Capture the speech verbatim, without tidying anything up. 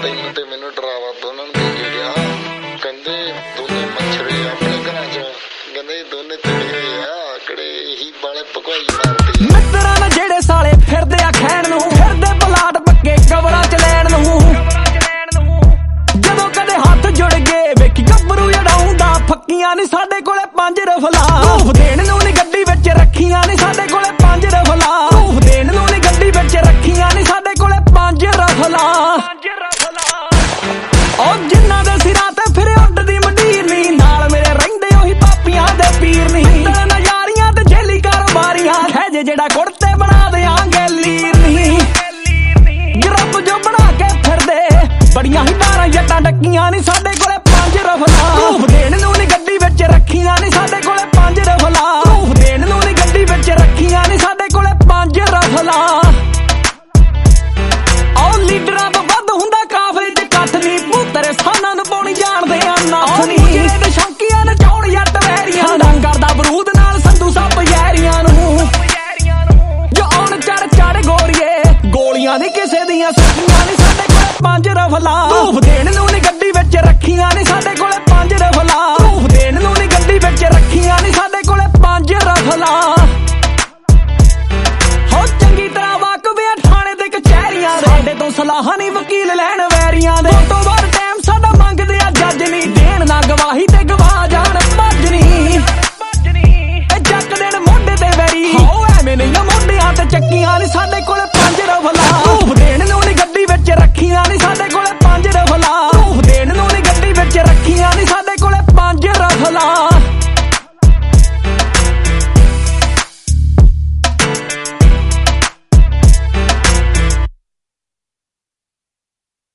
ਤੈਨੂੰ ਤੇ ਮੈਨੂੰ ਡਰਾਵਾ ਦੋਨਾਂ ਨੂੰ ਦੇ ਕੇ ਗਿਆ। ਕਹਿੰਦੇ ਦੋਨੇ ਮੱਛਰੇ ਆਪਣੇ ਘਰਾਂ ਚ, ਕਹਿੰਦੇ ਦੋਨੇ ਤੇੜੇ ਹੋਏ ਆ, ਕਿਹੜੇ ਇਹੀ ਵਾਲੇ ਭਗਵਾਈ ਮਾਰਦੇ ਆ। ਮਿੱਤਰਾਂ ਨੇ ਜਿਹੜੇ ਸਾਲੇ ਫਿਰਦੇ ਆ ਖੈਣ ਨੂੰ, ਫਿਰਦੇ ਬਲਾਟ ਪੱਕੇ ਕਬਰਾਂ ਚ ਲੈਣ ਨੂੰ। ਜਦੋਂ ਕਦੇ ਹੱਥ ਜੁੜ ਗਏ ਵੇਖੀ ਗੱਭਰੂ ਜੜਾਉਂਦਾ, ਫੱਕੀਆਂ ਨੀ ਸਾਡੇ ਕੋਲੇ ਪੰਜ ਰਫਲਾ। ਰੂਹ ਦੇਣ ਨੂੰ ਨੀ ਗੱਡੀ ਵਿੱਚ ਰੱਖੀਆਂ ਨੀ ਸਾਡੇ ਕੋਲੇ ਪੰਜ ਰਫਲਾ। ਰੂਹ ਦੇਣ ਨੂੰ ਨੀ ਗੱਡੀ ਵਿੱਚ ਰੱਖੀਆਂ ਨੀ ਸਾਡੇ ਕੋਲੇ ਪੰਜ ਰਫਲਾ। ਉਹ ਜਿਨ੍ਹਾਂ ਦੇ ਸਿਰਾਂ ਤੇ ਫਿਰੇ ਉੱਡ ਦੀ ਮੰਡੀਰ ਨੀ, ਨਾਲ ਮੇਰੇ ਰਹਿੰਦੇ ਉਹੀ ਪਾਪੀਆਂ ਦੇ ਪੀਰ ਨੀ। ਨਜ਼ਾਰੀਆਂ ਤੇ ਜੇਲੀ ਕਾਰੋਬਾਰੀਆਂ ਹੈ ਜੇ ਜਿਹੜਾ ਕੁੜਤੇ ਬਣਾ ਦਿਆਂਗੇ ਲੀਰ ਨੀ। ਗਰੱਬ ਜੋ ਬਣਾ ਕੇ ਫਿਰਦੇ ਬੜੀਆਂ ਹੀ ਤਾਰਾਂ ਜੱਟਾਂ ਡੱਕੀਆਂ ਨੀ ਸਾਡੇ ਕੋਲੇ ਪੰਜ ਰਫਲਾ। ਰੂਹ ਦੇਣ ਨੂੰ ਨੀ ਗੱਡੀ ਵਿੱਚ ਰੱਖੀਆਂ ਨੀ ਸਾਡੇ ਕੋਲੇ ਪੰਜ ਰਫਲਾ। ਰੂਹ ਦੇਣ ਨੂੰ ਨੀ ਗੱਡੀ ਵਿੱਚ ਰੱਖੀਆਂ ਨੀ ਸਾਡੇ ਕੋਲੇ ਪੰਜ ਰਫਲਾ। ਉਹ ਲੀਡਰਾਂ ਤੋਂ ਵੱਧ ਹੁੰਦਾ ਕਾਫਲੇ ਚ ਕੱਠ ਨੀ, ਪੁੱਤਰੇ ਸਾਨਾਂ ਨੂੰ ਪਾਉਣੀ ਜਾਣਦੇ ਆ ਨੱਥ ਨੀ। ਜਿਹੜੇ ਤੇ ਸ਼ੌਂਕੀਆਂ ਨੇ ਚੌਣ ਜੱਟ ਵੈਰੀਆਂ ਦਾ, ਕਰਦਾ ਬਰੂਦ ਨਾਲ ਸੰਧੂ ਸੱਪ ਯਾਰੀਆਂ ਨੂੰ। ਜੋ ਆਉਣ ਚੜ ਚੜ ਗੋਰੀਏ ਗੋਲੀਆਂ ਨੀ ਕਿਸੇ ਦੀਆਂ ਸੱਕੀਆਂ ਨੀ ਸਾਡੇ ਕੋਲੇ ਪੰਜ ਰਫਲਾ। ਰੂਹ ਦੇਣ ਨੂੰ ਨੀ ਗੱਡੀ ਵਿੱਚ ਰੱਖੀਆਂ ਨੀ ਸਾਡੇ ਕੋਲੇ ਪੰਜ ਰਫਲਾ। ਰੂਹ ਦੇਣ ਨੂੰ ਨੀ ਗੱਡੀ ਵਿੱਚ ਰੱਖੀਆਂ ਨੀ ਸਾਡੇ ਕੋਲੇ ਪੰਜ ਰਫਲਾ। ਹੋ ਚੰਗੀ ਤਰ੍ਹਾਂ ਵਾਕਫ ਆ ਥਾਣੇ ਤੇ ਕਚਹਿਰੀਆਂ ਦੇ, ਸਾਡੇ ਤੋਂ ਸਲਾਹਾਂ ਨੀ ਵਕੀਲ ਲੈਣ ਵੈਰੀਆਂ ਦੇ। ਤੋਂ ਬਾਅਦ ਟਾਈਮ ਸਾਡਾ ਮੰਗਦੇ ਆ ਜੱਜ ਨੀ, ਦੇਣ ਨਾ ਗਵਾਹੀ ਤੇ ਗਵਾਹ ਜਾਣ ਭੱਜ ਨੀ। ਇਹ ਚੱਕ ਦੇਣ ਮੋਢੇ ਤੇ ਵੈਰੀ, ਹੋ ਐਵੇਂ ਨਹੀਂ ਮੋਢਿਆਂ ਤੇ ਚੱਕੀਆਂ ਨੀ ਸਾਡੇ ਕੋਲੇ ਪੰਜ ਰਫਲਾ। ਰੂਹ ਦੇਣ ਨੂੰ ਨੀ ਗੱਡੀ ਵਿੱਚ ਰੱਖੀਆਂ ਨੀ ਸਾਡੇ ਕੋਲੇ ਪੰਜ ਰਫਲਾ।